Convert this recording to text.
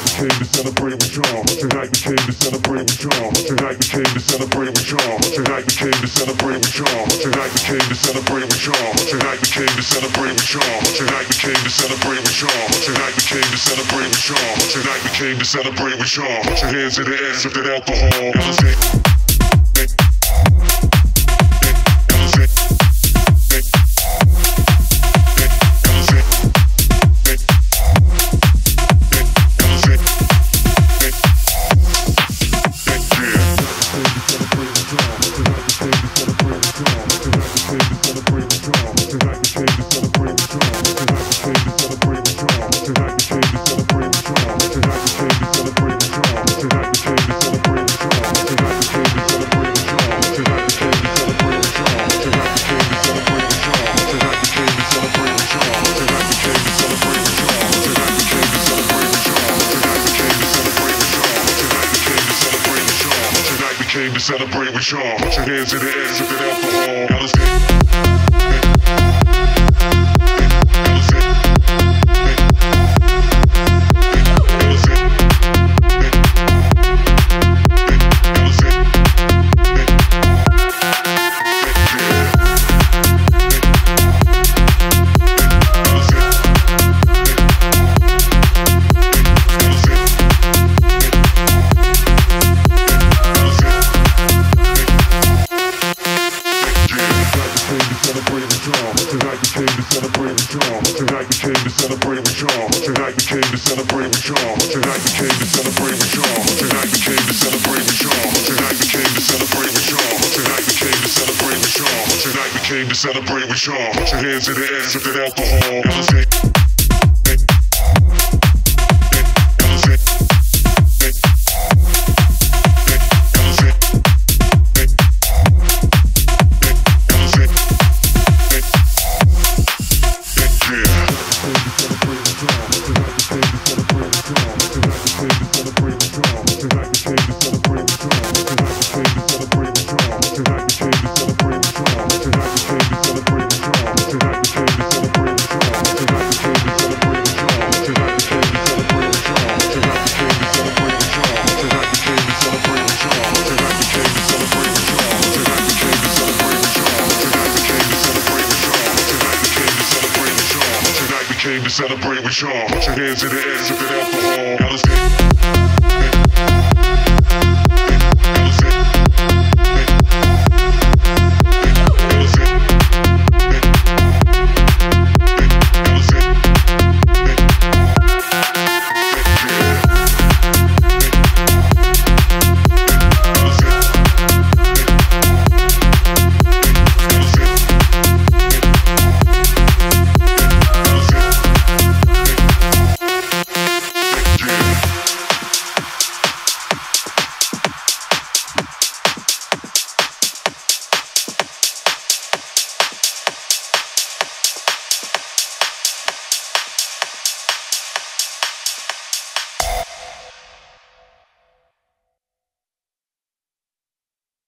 came to celebrate with y'all. Tonight we came to celebrate with y'all. Tonight we came to celebrate with y'all. Tonight we came to celebrate with y'all. Tonight we came to celebrate with y'all. Tonight we came to celebrate with y'all. Tonight we came to celebrate with y'all. Tonight we came to celebrate with y'all. Tonight we came to celebrate with y'all. Put your hands in the air, sip that alcohol. Came to celebrate with y'all. Put your hands in the air, sip that alcohol. Now let's Tonight we came to celebrate with y'all. Tonight we came to celebrate with y'all. Tonight we came to celebrate with y'all. Tonight we came to celebrate with y'all. Tonight we came to celebrate with y'all. Tonight we came to celebrate with y'all. Tonight we came to celebrate with y'all. Put your hands in the air, sip that alcohol. Now let's came to celebrate with y'all. Put your hands in the air, sip that alcohol. Now let's